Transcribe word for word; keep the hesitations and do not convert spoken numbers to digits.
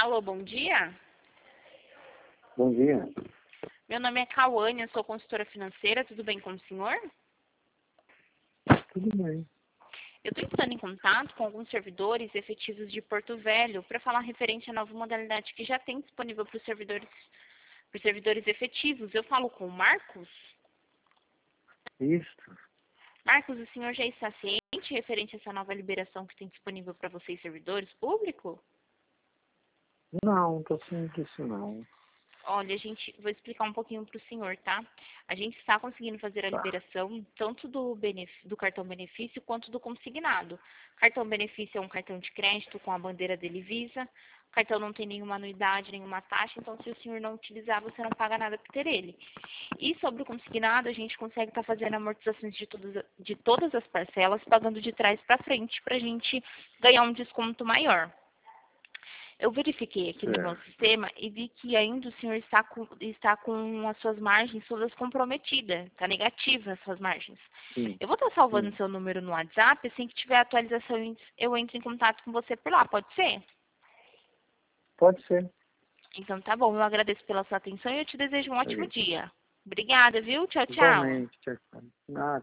Alô, bom dia. Bom dia. Meu nome é Cauane, eu sou consultora financeira, tudo bem com o senhor? Tudo bem. Eu estou entrando em contato com alguns servidores efetivos de Porto Velho para falar referente à nova modalidade que já tem disponível para os servidores, para os servidores efetivos. Eu falo com o Marcos. Isso. Marcos, o senhor já está ciente referente a essa nova liberação que tem disponível para vocês, servidores públicos? Não, estou sem disso não. Olha, a gente, vou explicar um pouquinho para o senhor, tá? A gente está conseguindo fazer a Tá. liberação tanto do, benef- do cartão benefício quanto do consignado. Cartão benefício é um cartão de crédito com a bandeira dele Visa. O cartão não tem nenhuma anuidade, nenhuma taxa, então se o senhor não utilizar, você não paga nada por ter ele. E sobre o consignado, a gente consegue estar fazendo amortizações de todas, de todas as parcelas, pagando de trás para frente, para a gente ganhar um desconto maior. Eu verifiquei aqui no meu Certo. sistema e vi que ainda o senhor está com, está com as suas margens todas comprometidas. Está negativa as suas margens. Sim. Eu vou estar salvando Sim. seu número no WhatsApp. Assim que tiver atualização, eu entro em contato com você por lá. Pode ser? Pode ser. Então tá bom. Eu agradeço pela sua atenção e eu te desejo um É ótimo isso. dia. Obrigada, viu? Tchau, tchau. Igualmente. Tchau, tchau. Nada.